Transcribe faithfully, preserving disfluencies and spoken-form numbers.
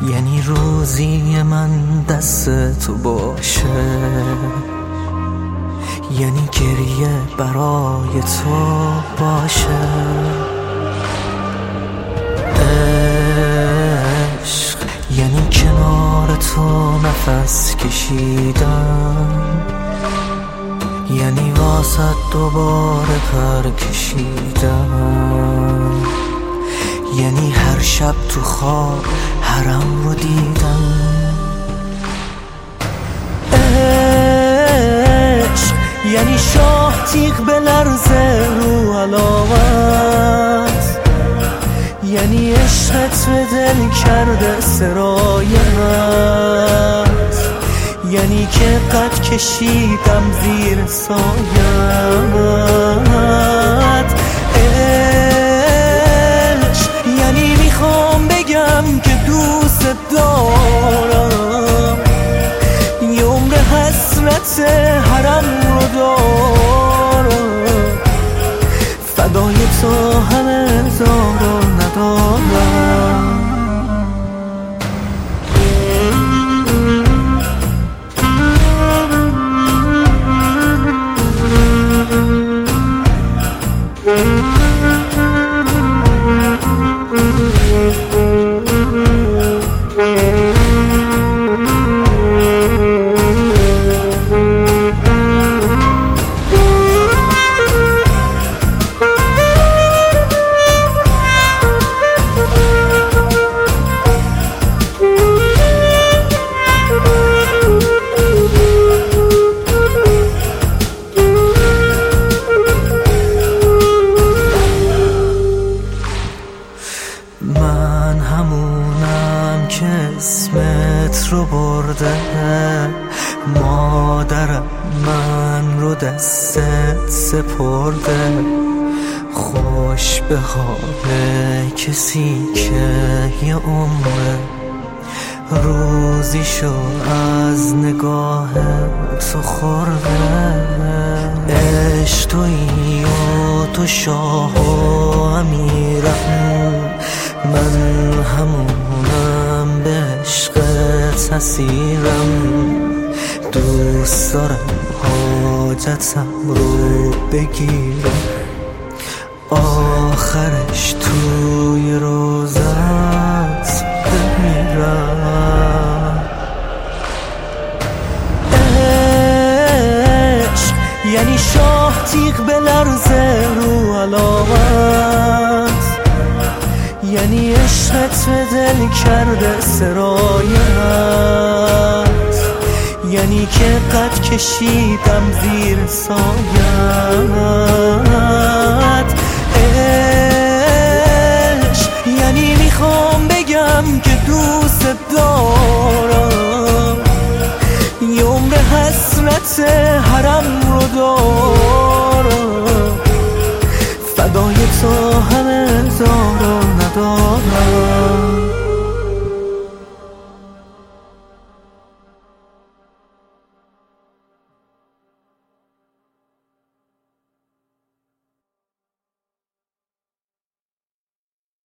یعنی روزی من دست تو باشه، یعنی گریه برای تو باشه. عشق یعنی کنار تو نفس کشیدم، یعنی واسه دوباره پر کشیدم، یعنی هر شب تو خواب حرم رو دیدم. عشق یعنی شاه تیغ به لرزه رو علامت، یعنی عشقت به دل کرده سرایت، یعنی که قد کشیدم زیر سایت. عشق یعنی میخوام بگم که دوست دارم، یه عمر حسرت حرم رو دارم، فدای تو همه زارو ندارم. من همونم که اسمت رو برده، مادرم من رو دستت سپرده. خوش به حال کسی که یه عمره روزیشو از نگاه تو خورده. عشق تویی و تو شاه و امیرم، من همونم به عشقت اسیرم. دوست دارم حاجتم رو بگیرم، آخرش توی روزت بمیرم. عشق یعنی شاه تیغ به لرزه رو علامت، یعنی عشقت به دل کرده سرایت، یعنی که قد کشیدم زیر سایت.